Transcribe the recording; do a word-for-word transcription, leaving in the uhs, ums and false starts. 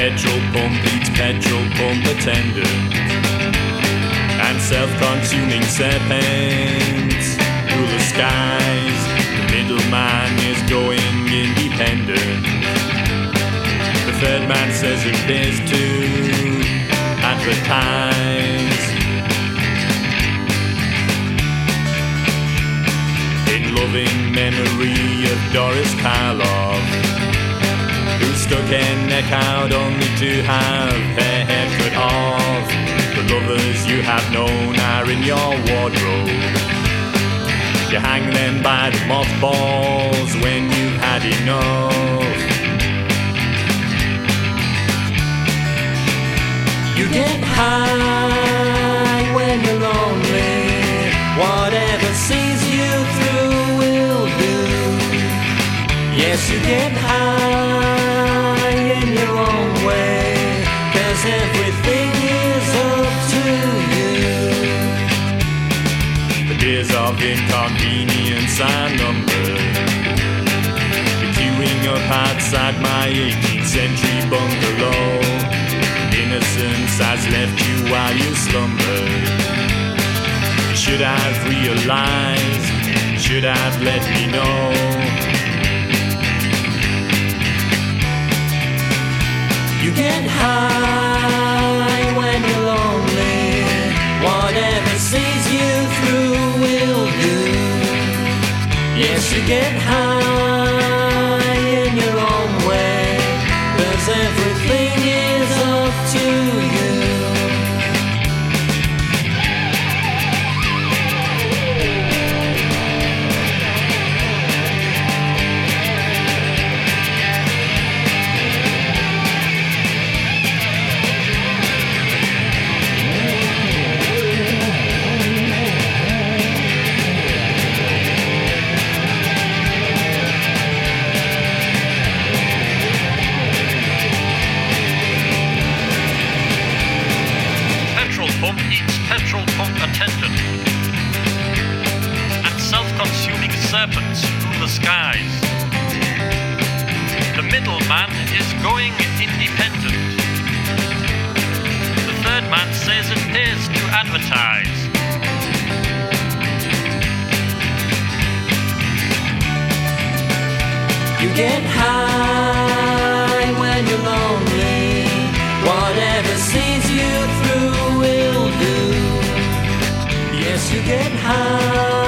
petrol pump eats petrol pump attendant, and self-consuming serpents rule the skies. The middleman is going independent. The third man says it pays to advertise. In loving memory of Doris Karloff, who stuck her neck out only to have her head cut off. The lovers you have known are in your wardrobe. You hang them by the mothballs when you've had enough. You get high when you're lonely. Whatever sees you through will do. Yes, you get high in your own way, 'cause everything is up to you. The days of inconvenience are numbered. The queuing up outside my eighteenth century bungalow. Innocence has left you while you slumbered. You should have realized, should have let me know. You get high when you're lonely. Whatever sees you through will do. Yes, you get high in your own way, 'cause everything is up to you. Eats petrol pump attendant, and self-consuming serpents rule the skies. The middleman is going independent. The third man says it pays to advertise. You get high when you're lonely. Whatever sees you through will do. Yes, you get high.